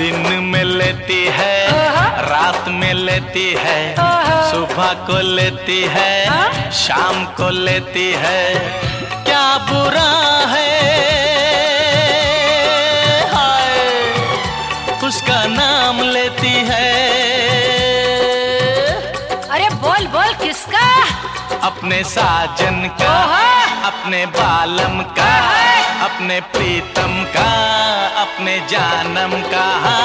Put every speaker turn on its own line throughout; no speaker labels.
दिन में लेती है, रात में लेती है, सुबह को लेती है, शाम को लेती है। क्या बुरा है हाय उसका नाम लेती है।
अरे बोल बोल किसका?
अपने साजन का, अपने बालम का, अपने प्रीतम का, अपने जानम का।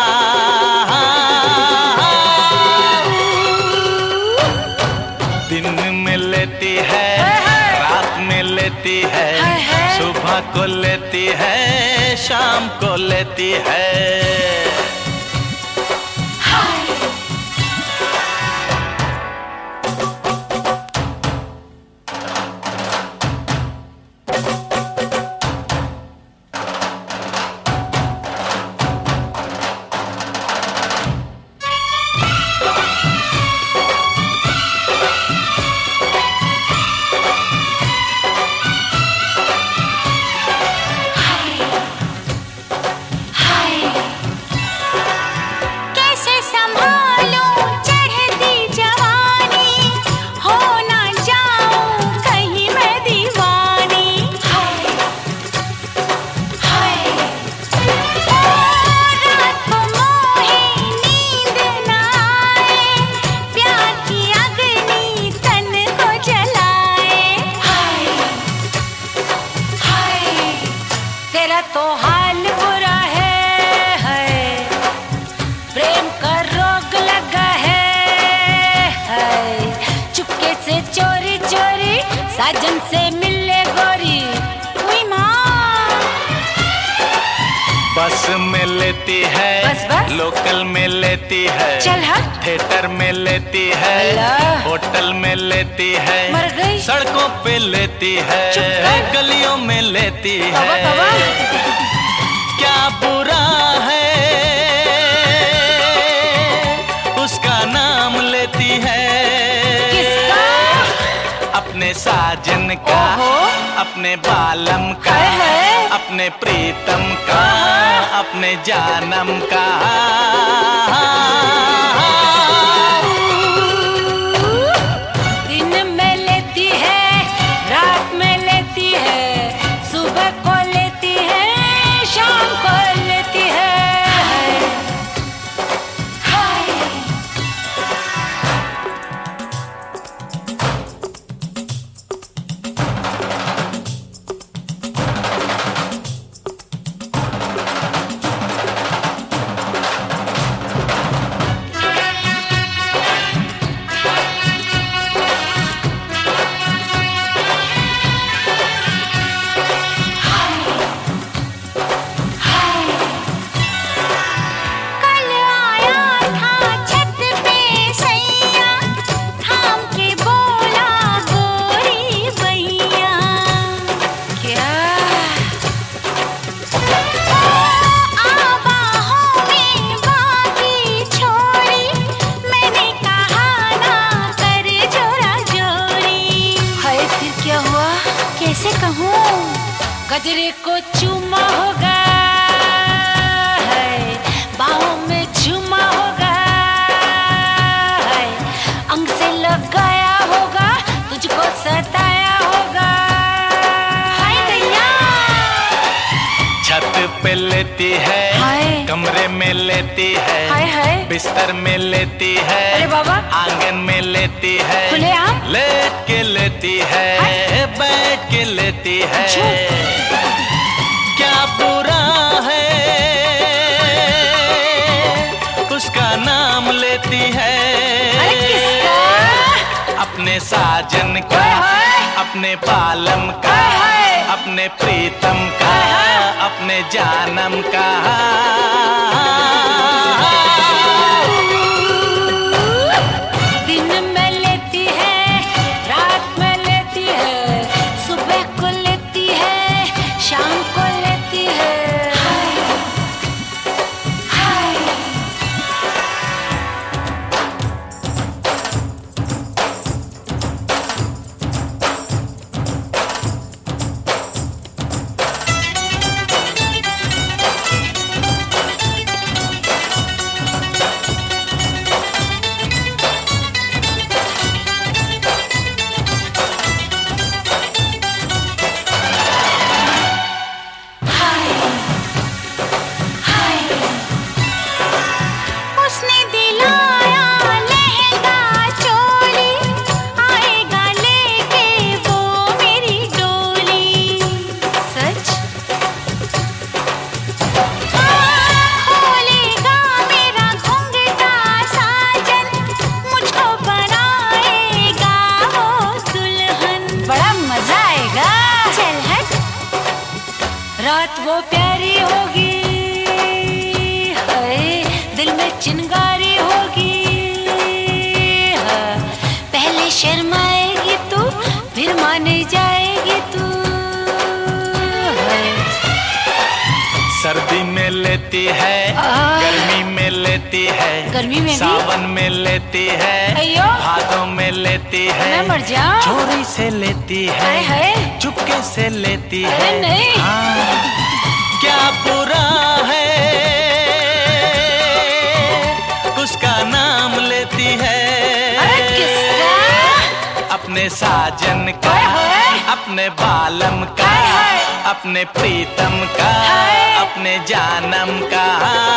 दिन में लेती है, रात में लेती है, सुबह को लेती है, शाम को लेती है।
तेरा तो हाल बुरा है, प्रेम का रोग लगा है। चुपके से चोरी चोरी साजन से मिले गोरी।
बस में लेती है,
बस।
लोकल में लेती है,
चल हट।
थिएटर में लेती है, होटल में लेती है,
मर गई।
सड़कों पे लेती है, गलियों में लेती है। क्या बुरा है उसका नाम लेती है।
किसका?
अपने साजन का, अपने बालम का, अपने प्रीतम का, अपने जानम का।
दिन में लेती है, रात में लेती है, सुबह को लेती है, शाम को लेती है। कैसे कहूँ? गजरे को चूमा होगा, बाहों में झूमा होगा, अंग से लगाया होगा, तुझको सताया होगा। हाय दैया।
छत पे लेती है, कमरे में लेती है, बिस्तर में लेती है,
अरे बाबा,
आंगन में लेती है,
खुलेआम
लेट के लेती है, बैठ के लेती है। क्या बुरा है उसका नाम लेती है।
अरे किसका?
अपने साजन का, अपने बालम का, अपने प्रीतम का, अपने जानम का।
दिन में लेती है, रात में लेती है, सुबह को लेती है, शाम को लेती है। बात वो प्यारी होगी, हाय दिल में चिंगारी होगी। हाँ, पहले शर्माएगी तू, फिर माने जाएगी तू।
सर्दी में लेती है, गर्मी में लेती है,
गर्मी में भी?
सावन में लेती है,
अयो
भादों में लेती है,
मैं मर जाऊं।
चोरी से लेती है,
हाय
चुपके से लेती
अरे
है।
नहीं।
हाँ, क्या बुरा है उसका नाम लेती है।
अरे किसका?
अपने साजन का, अपने बालम का, अपने प्रीतम का, अपने जानम का।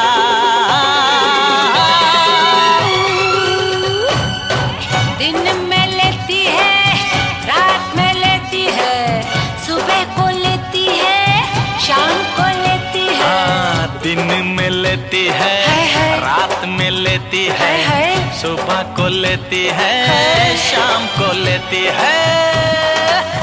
दिन में लेती है, रात में लेती है, सुबह को लेती है, शाम को लेती है।
हाँ, दिन में लेती है, रात में लेती है, सुबह को लेती है, शाम को लेती है।